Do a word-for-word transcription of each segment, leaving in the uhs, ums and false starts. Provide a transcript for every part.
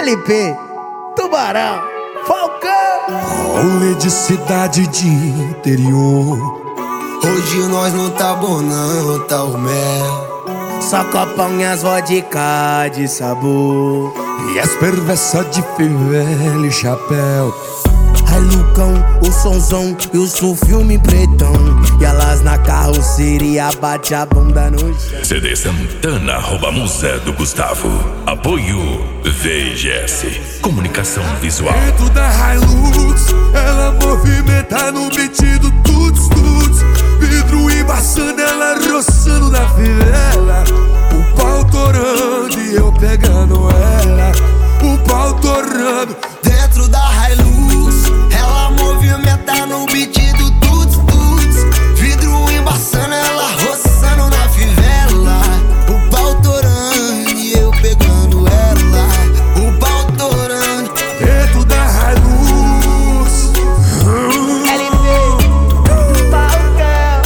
L P, Tubarão, Falcão. Rolê de cidade de interior. Hoje nós não tá bom não, tá o mel. Só copão e as vodka de sabor. E as perversas de fivela e chapéu. Ai Lucão, o sonzão e o filme pretão. E elas na carroceria bate a bunda no chão. C D Santana, arroba Museu do Gustavo. Apoio V G S, comunicação visual. Dentro da Hilux, ela movimenta no beat do tuts tuts. Vidro embaçando, ela roçando na fivela. O pau torando e eu pegando ela. O pau torando. Dentro da Hilux, ela movimenta no beat do tuts tuts. Vidro embaçando, ela roçando na fivela. O pau torando e eu pegando ela. O pau torando. Dentro da Hilux. L P, Falcão,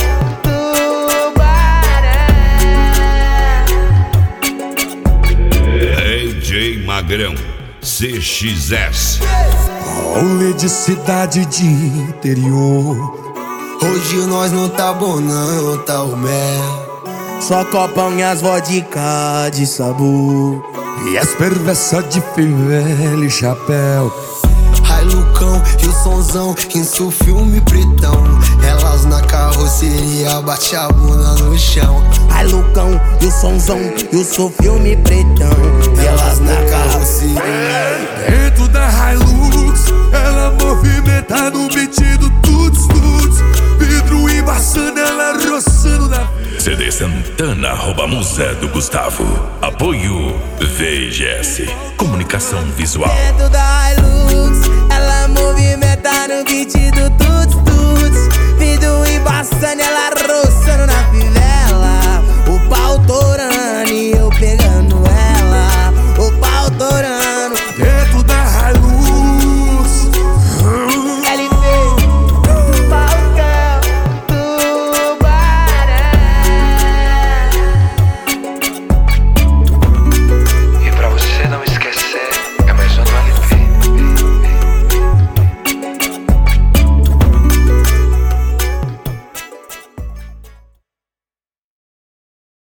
Tubarão. D J Magrão, C X S. Rolê de cidade de interior. Hoje nós não tá bom não, tá o mel. Só copão e as vodka de sabor. E as perversas de fivela e chapéu. Ai Lucão e o sonzão, isso filme pretão. Elas na carroceria bate a bunda no chão. Ai Lucão e o sonzão e o filme pretão. E elas na carroceria. Dentro da Hilux, ela movimenta no beat do tuts tuts. Vidro embaçando, ela roçando na. C D Santana, arroba Museu do Gustavo. Apoio V G S, comunicação visual. Dentro da Hilux, ela movimenta no beat do tuts tuts.